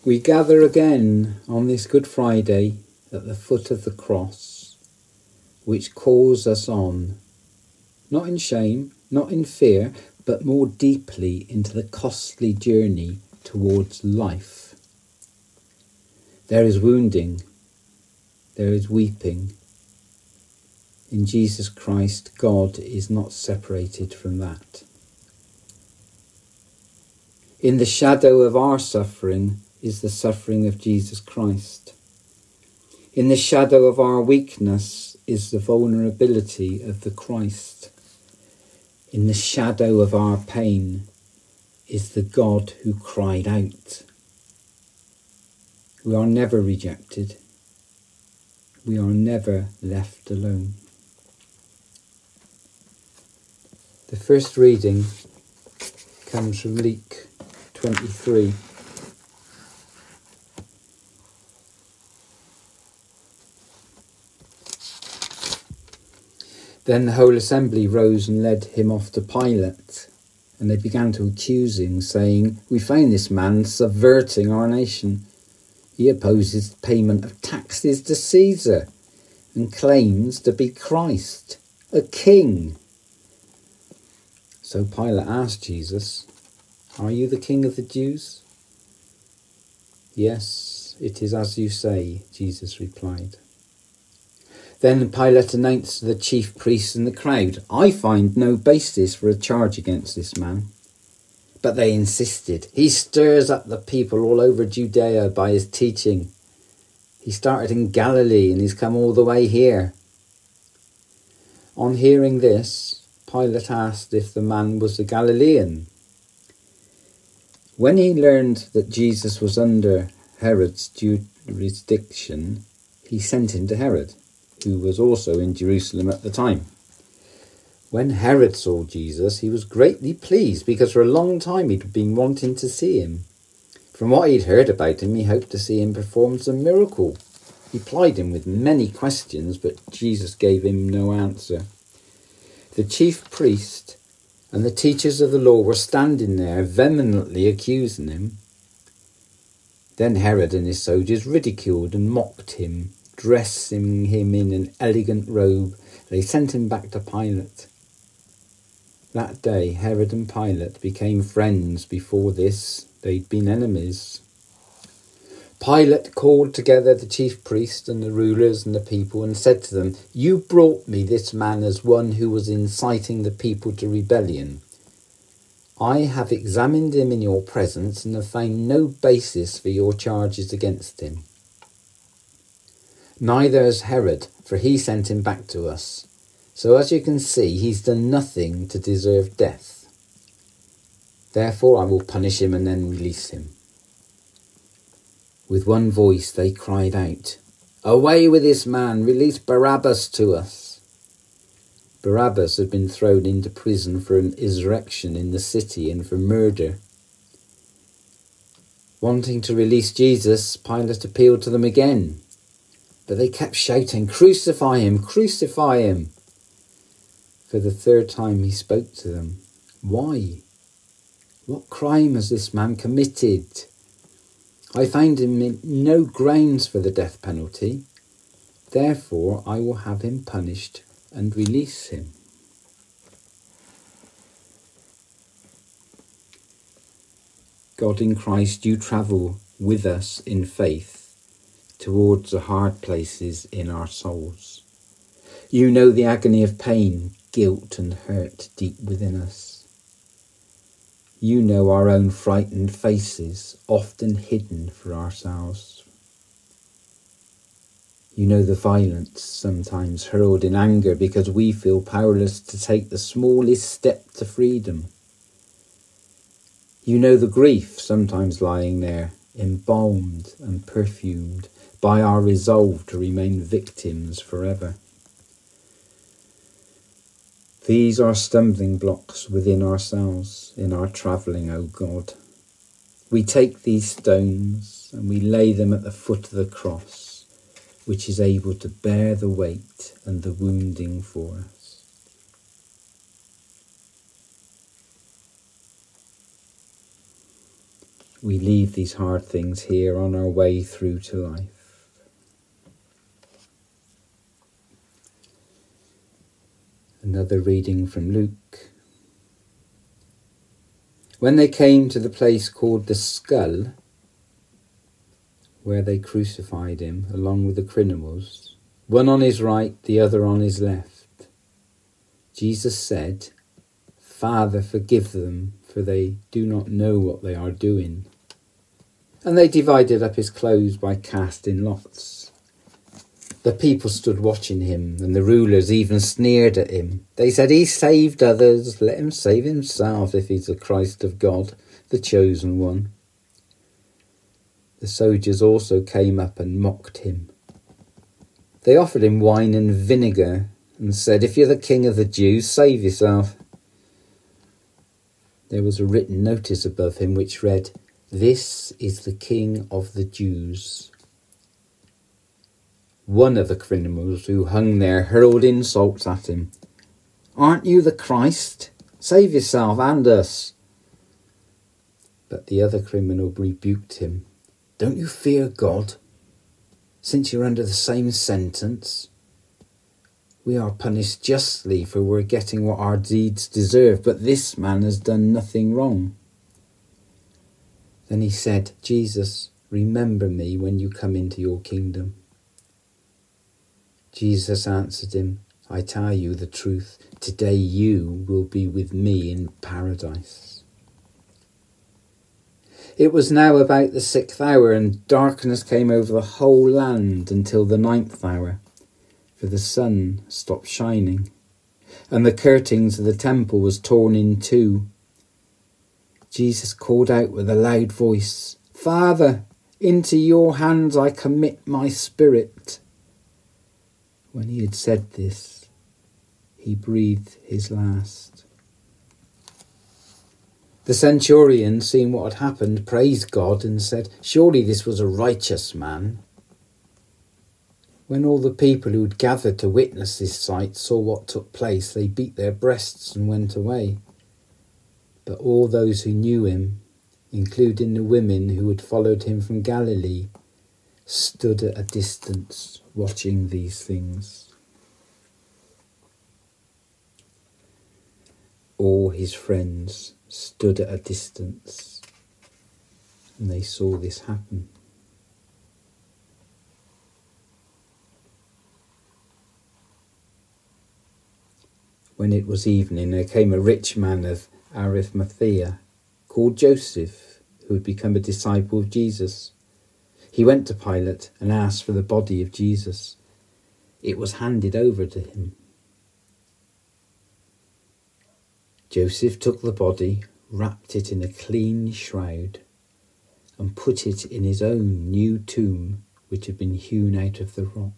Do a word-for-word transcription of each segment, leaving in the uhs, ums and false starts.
We gather again on this Good Friday at the foot of the cross, which calls us on, not in shame, not in fear, but more deeply into the costly journey towards life. There is wounding, there is weeping. In Jesus Christ, God is not separated from that. In the shadow of our suffering is the suffering of Jesus Christ. In the shadow of our weakness is the vulnerability of the Christ. In the shadow of our pain is the God who cried out. We are never rejected. We are never left alone. The first reading comes from Luke twenty-three. Then the whole assembly rose and led him off to Pilate, and they began to accuse him, saying, "We find this man subverting our nation. He opposes payment of taxes to Caesar and claims to be Christ, a king." So Pilate asked Jesus, "Are you the king of the Jews?" "Yes, it is as you say," Jesus replied. Then Pilate announced to the chief priests and the crowd, "I find no basis for a charge against this man." But they insisted. "He stirs up the people all over Judea by his teaching. He started in Galilee and he's come all the way here." On hearing this, Pilate asked if the man was a Galilean. When he learned that Jesus was under Herod's jurisdiction, he sent him to Herod, who was also in Jerusalem at the time. When Herod saw Jesus, he was greatly pleased because for a long time he'd been wanting to see him. From what he'd heard about him, he hoped to see him perform some miracle. He plied him with many questions, but Jesus gave him no answer. The chief priest and the teachers of the law were standing there, vehemently accusing him. Then Herod and his soldiers ridiculed and mocked him. Dressing him in an elegant robe, they sent him back to Pilate. That day, Herod and Pilate became friends. Before this, they'd been enemies. Pilate called together the chief priests and the rulers and the people and said to them, "You brought me this man as one who was inciting the people to rebellion. I have examined him in your presence and have found no basis for your charges against him. Neither has Herod, for he sent him back to us. So as you can see, he's done nothing to deserve death. Therefore I will punish him and then release him." With one voice they cried out, "Away with this man! Release Barabbas to us!" Barabbas had been thrown into prison for an insurrection in the city and for murder. Wanting to release Jesus, Pilate appealed to them again. But they kept shouting, "Crucify him! Crucify him!" For the third time he spoke to them. "Why? What crime has this man committed? I find him in no grounds for the death penalty. Therefore I will have him punished and release him." God in Christ, you travel with us in faith towards the hard places in our souls. You know the agony of pain, guilt and hurt deep within us. You know our own frightened faces, often hidden for ourselves. You know the violence sometimes hurled in anger because we feel powerless to take the smallest step to freedom. You know the grief sometimes lying there, embalmed and perfumed by our resolve to remain victims forever. These are stumbling blocks within ourselves in our travelling, O God. We take these stones and we lay them at the foot of the cross, which is able to bear the weight and the wounding for us. we leave these hard things here on our way through to life. Another reading from Luke. When they came to the place called the Skull, where they crucified him along with the criminals, one on his right, the other on his left, Jesus said, "Father, forgive them, for they do not know what they are doing." And they divided up his clothes by casting lots. The people stood watching him, and the rulers even sneered at him. They said, "He saved others, let him save himself if he's the Christ of God, the chosen one." The soldiers also came up and mocked him. They offered him wine and vinegar and said, "If you're the king of the Jews, save yourself." There was a written notice above him which read, "This is the King of the Jews." One of the criminals who hung there hurled insults at him. "Aren't you the Christ? Save yourself and us." But the other criminal rebuked him. "Don't you fear God, since you're under the same sentence? We are punished justly, for we're getting what our deeds deserve, but this man has done nothing wrong." Then he said, "Jesus, remember me when you come into your kingdom." Jesus answered him, "I tell you the truth, today you will be with me in paradise." It was now about the sixth hour, and darkness came over the whole land until the ninth hour, for the sun stopped shining, and the curtains of the temple was torn in two. Jesus called out with a loud voice, "Father, into your hands I commit my spirit." When he had said this, he breathed his last. The centurion, seeing what had happened, praised God and said, "Surely this was a righteous man." When all the people who had gathered to witness this sight saw what took place, they beat their breasts and went away. But all those who knew him, including the women who had followed him from Galilee, stood at a distance watching these things. All his friends stood at a distance, and they saw this happen. When it was evening, there came a rich man of Arimathea, called Joseph, who had become a disciple of Jesus. He went to Pilate and asked for the body of Jesus. It was handed over to him. Joseph took the body, wrapped it in a clean shroud, and put it in his own new tomb, which had been hewn out of the rock.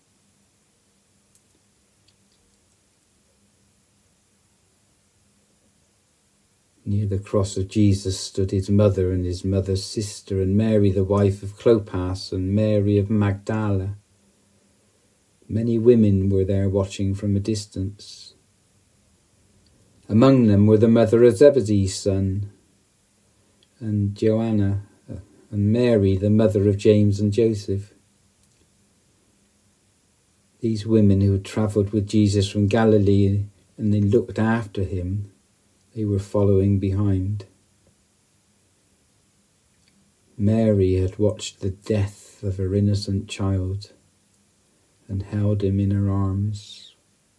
Near the cross of Jesus stood his mother and his mother's sister, and Mary, the wife of Clopas, and Mary of Magdala. Many women were there watching from a distance. Among them were the mother of Zebedee's son, and Joanna, and Mary, the mother of James and Joseph. These women who had travelled with Jesus from Galilee and they looked after him, they were following behind. Mary had watched the death of her innocent child and held him in her arms.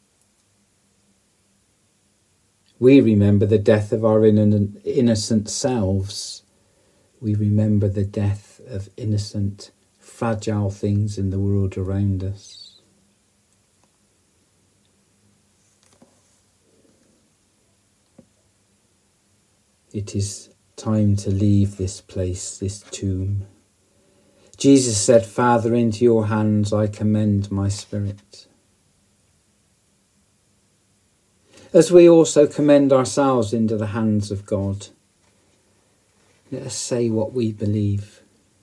We remember the death of our innocent selves. We remember the death of innocent, fragile things in the world around us. It is time to leave this place, this tomb. Jesus said, "Father, into your hands I commend my spirit." As we also commend ourselves into the hands of God, let us say what we believe.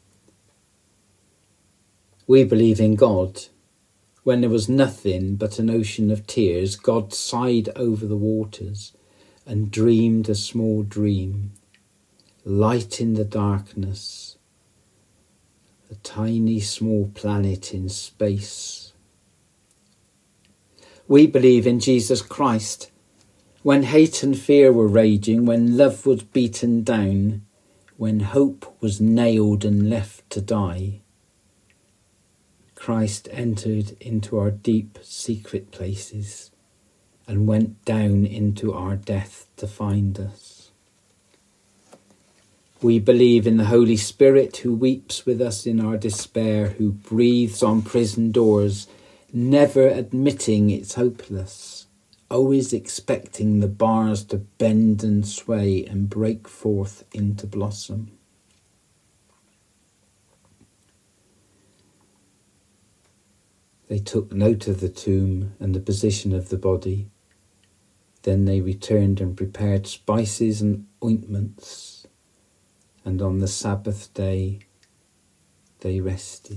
We believe in God. When there was nothing but an ocean of tears, God sighed over the waters and dreamed a small dream, light in the darkness, a tiny small planet in space. We believe in Jesus Christ. When hate and fear were raging, when love was beaten down, when hope was nailed and left to die, Christ entered into our deep secret places and went down into our death to find us. We believe in the Holy Spirit who weeps with us in our despair, who breathes on prison doors, never admitting it's hopeless, always expecting the bars to bend and sway and break forth into blossom. They took note of the tomb and the position of the body. Then they returned and prepared spices and ointments, and on the Sabbath day they rested.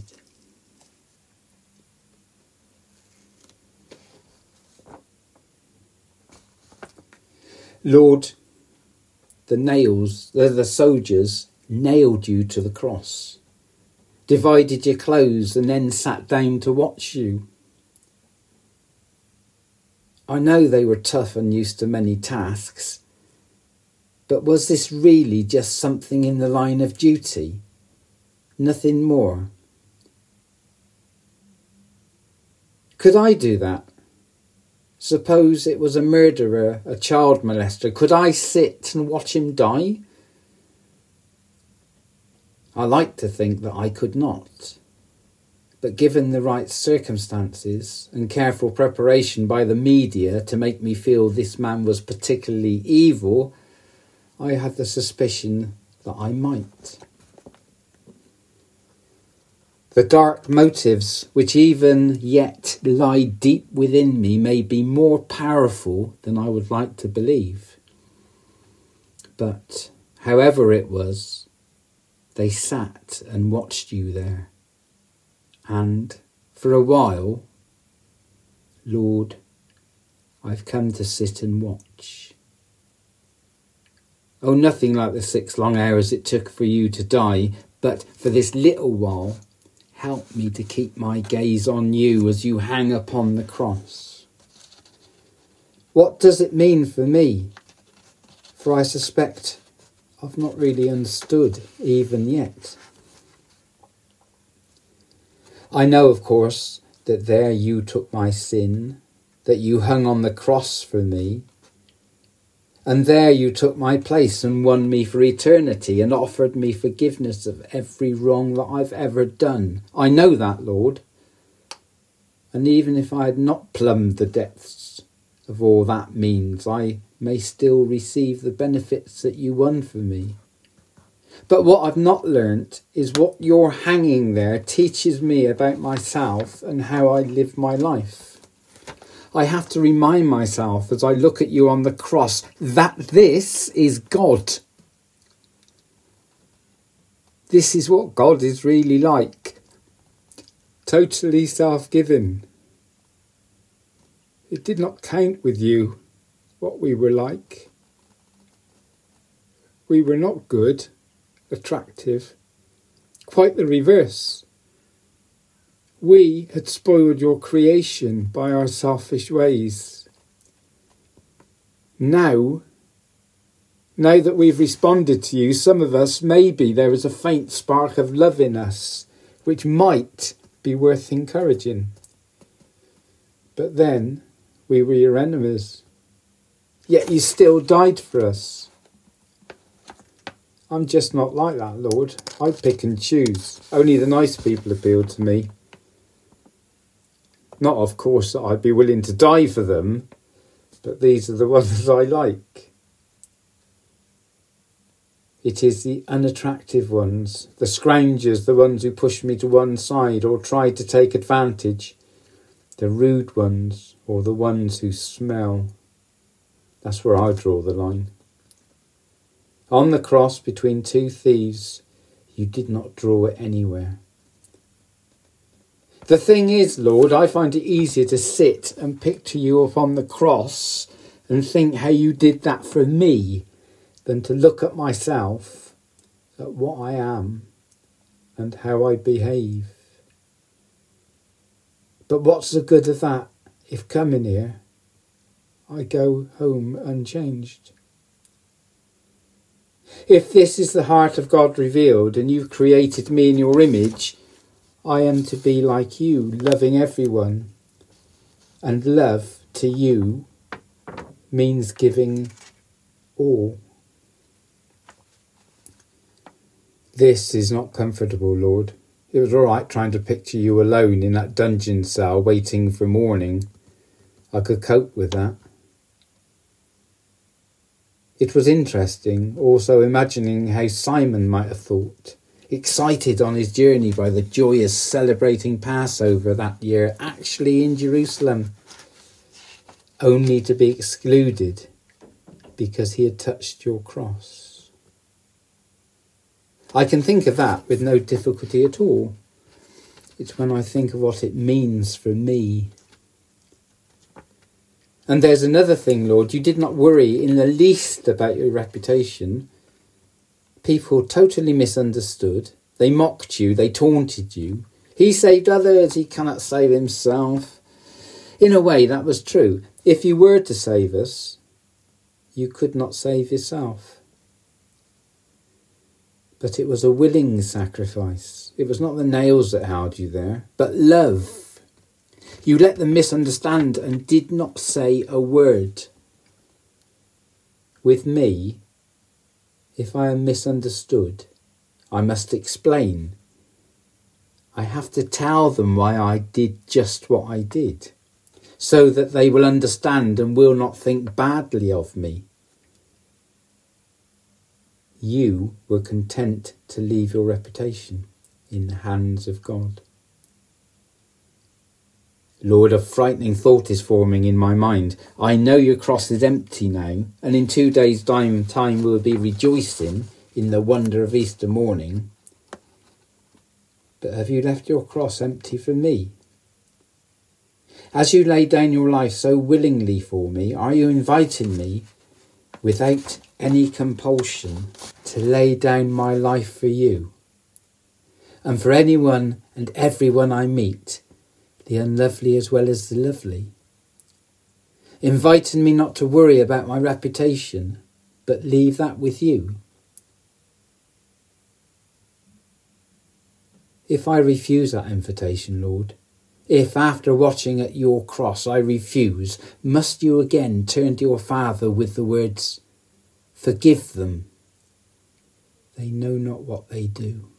Lord, the nails, the, the soldiers nailed you to the cross, divided your clothes and then sat down to watch you. I know they were tough and used to many tasks, but was this really just something in the line of duty? Nothing more? Could I do that? Suppose it was a murderer, a child molester. Could I sit and watch him die? I like to think that I could not. But given the right circumstances and careful preparation by the media to make me feel this man was particularly evil, I had the suspicion that I might. The dark motives which even yet lie deep within me may be more powerful than I would like to believe. But however it was, they sat and watched you there. And for a while, Lord, I've come to sit and watch. Oh, nothing like the six long hours it took for you to die, but for this little while, help me to keep my gaze on you as you hang upon the cross. What does it mean for me? For I suspect I've not really understood even yet. I know, of course, that there you took my sin, that you hung on the cross for me, and there you took my place and won me for eternity and offered me forgiveness of every wrong that I've ever done. I know that, Lord. And even if I had not plumbed the depths of all that means, I may still receive the benefits that you won for me. But what I've not learnt is what your hanging there teaches me about myself and how I live my life. I have to remind myself as I look at you on the cross that this is God. This is what God is really like. Totally self-giving. It did not count with you what we were like. We were not good, attractive, quite the reverse. We had spoiled your creation by our selfish ways. Now, now that we've responded to you, some of us, maybe there is a faint spark of love in us, which might be worth encouraging. But then we were your enemies, yet you still died for us. I'm just not like that, Lord. I pick and choose. Only the nice people appeal to me. Not, of course, that I'd be willing to die for them, but these are the ones I like. It is the unattractive ones, the scroungers, the ones who push me to one side or try to take advantage, the rude ones or the ones who smell. That's where I draw the line. On the cross between two thieves, you did not draw it anywhere. The thing is, Lord, I find it easier to sit and picture you upon the cross and think how you did that for me than to look at myself at what I am and how I behave. But what's the good of that if coming here I go home unchanged? If this is the heart of God revealed and you've created me in your image, I am to be like you, loving everyone. And love to you means giving all. This is not comfortable, Lord. It was all right trying to picture you alone in that dungeon cell waiting for morning. I could cope with that. It was interesting also imagining how Simon might have thought, excited on his journey by the joyous celebrating Passover that year, actually in Jerusalem, only to be excluded because he had touched your cross. I can think of that with no difficulty at all. It's when I think of what it means for me. And there's another thing, Lord, you did not worry in the least about your reputation. People totally misunderstood. They mocked you, they taunted you. He saved others, he cannot save himself. In a way, that was true. If you were to save us, you could not save yourself. But it was a willing sacrifice. It was not the nails that held you there, but love. You let them misunderstand and did not say a word. With me, if I am misunderstood, I must explain. I have to tell them why I did just what I did, so that they will understand and will not think badly of me. You were content to leave your reputation in the hands of God. Lord, a frightening thought is forming in my mind. I know your cross is empty now, and in two days' time, time we'll be rejoicing in the wonder of Easter morning. But have you left your cross empty for me? As you lay down your life so willingly for me, are you inviting me, without any compulsion, to lay down my life for you? And for anyone and everyone I meet, the unlovely as well as the lovely. Inviting me not to worry about my reputation, but leave that with you. If I refuse that invitation, Lord, if after watching at your cross I refuse, must you again turn to your Father with the words, "Forgive them, they know not what they do"?